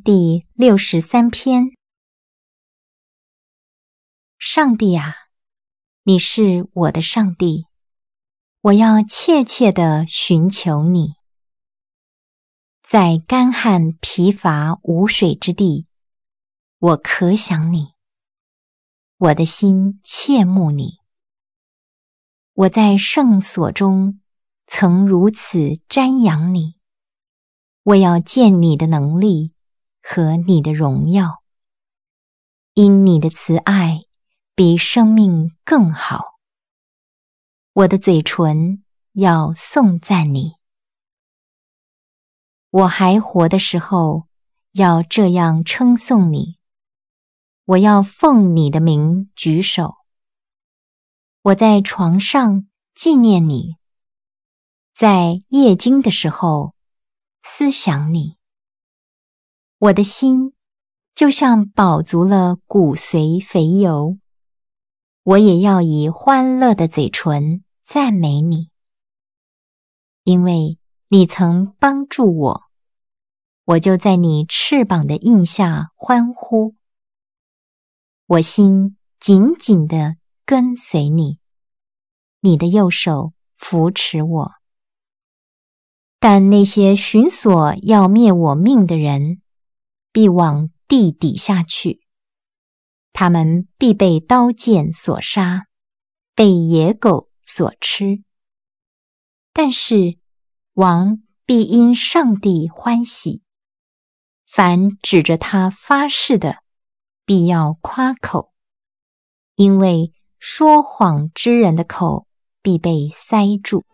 第63篇。上帝啊，你是我的上帝，我要切切地寻求你。在干旱疲乏无水之地，我可想你，我的心切慕你。我在圣所中曾如此瞻仰你，我要见你的能力和你的荣耀，因你的慈爱比生命更好。我的嘴唇要颂赞你。我还活的时候，要这样称颂你。我要奉你的名举手。我在床上纪念你，在夜惊的时候思想你。我的心就像饱足了骨髓肥油，我也要以欢乐的嘴唇赞美你，因为你曾帮助我，我就在你翅膀的印下欢呼。我心紧紧地跟随你，你的右手扶持我。但那些寻索要灭我命的人，必往地底下去，他们必被刀剑所杀，被野狗所吃。但是王必因上帝欢喜，凡指着他发誓的，必要夸口，因为说谎之人的口必被塞住。